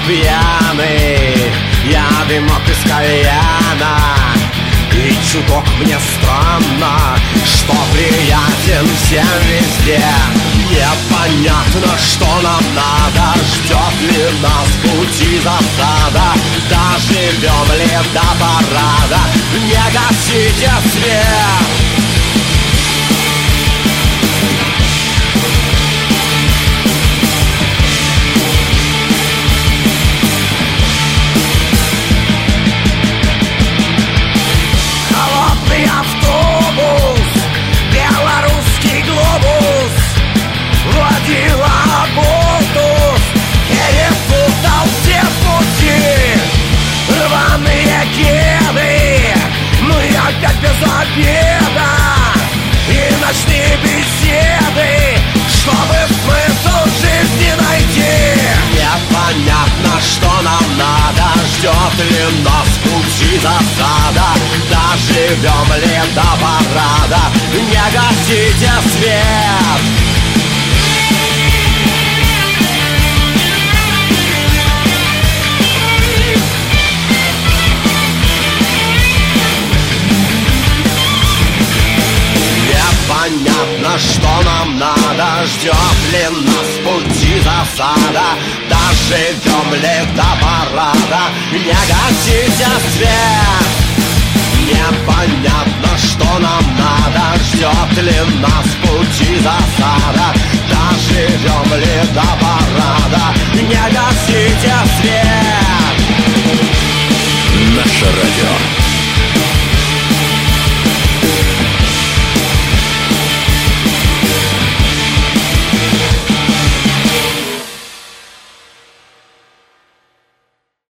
пьяный, я дымок из кальяна. И чуток мне странно, что приятен всем везде. Непонятно, что нам надо, ждет ли нас пути засада. Доживем ли до парада, не гасите свет. Автобус, белорусский глобус водила оболтус, перепутал все пути. Рваные кеды, мы опять без обеда. И ночные беседы, чтобы смысл жизни найти. Непонятно, что нам надо, ждет ли нас пути засада. Доживем ли до парада, не гасите свет. Непонятно, что нам надо, ждет ли нас пути засада. Доживем ли до парада, не гасите свет. Непонятно, что нам надо, ждет ли нас пути засада. Даже